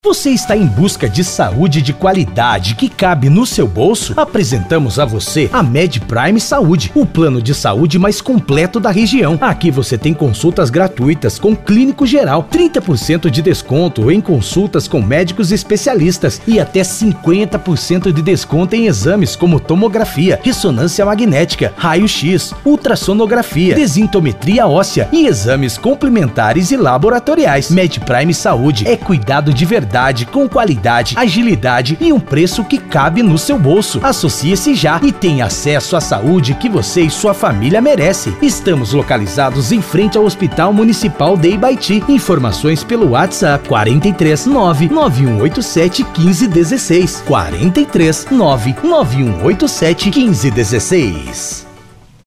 Você está em busca de saúde de qualidade que cabe no seu bolso? Apresentamos a você a MedPrime Saúde, o plano de saúde mais completo da região. Aqui você tem consultas gratuitas com clínico geral, 30% de desconto em consultas com médicos especialistas e até 50% de desconto em exames como tomografia, ressonância magnética, raio-x, ultrassonografia, desintometria óssea e exames complementares e laboratoriais. MedPrime Saúde é cuidado de verdade, com qualidade, agilidade e um preço que cabe no seu bolso. Associe-se já e tenha acesso à saúde que você e sua família merecem. Estamos localizados em frente ao Hospital Municipal de Ibaiti. Informações pelo WhatsApp 43 99187 1516. 43 99187 1516.